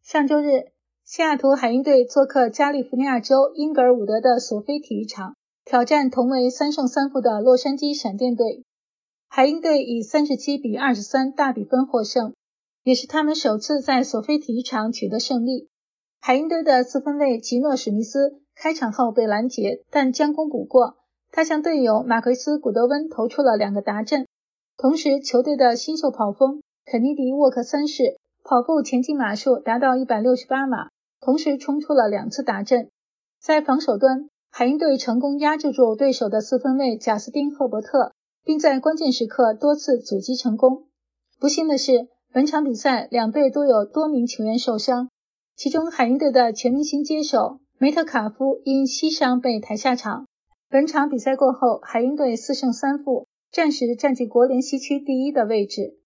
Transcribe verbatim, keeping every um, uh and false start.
上周日，西雅图海鹰队做客加利福尼亚州英格尔伍德的索菲体育场，挑战同为三胜三负的洛杉矶闪电队。海鹰队以三十七比二十三大比分获胜，也是他们首次在索菲体育场取得胜利。海鹰队的四分卫吉诺史密斯开场后被拦截，但将功补过，他向队友马奎斯古德温投出了两个达阵。同时，球队的新秀跑锋肯尼迪沃克三世跑步前进码数达到一百六十八码，同时冲出了两次达阵。在防守端，海鹰队成功压制住对手的四分卫贾斯汀赫伯特，并在关键时刻多次阻击成功。不幸的是，本场比赛两队都有多名球员受伤，其中海鹰队的全明星接手梅特卡夫因膝伤被抬下场。本场比赛过后，海鹰队四胜三负，暂时占据国联西区第一的位置。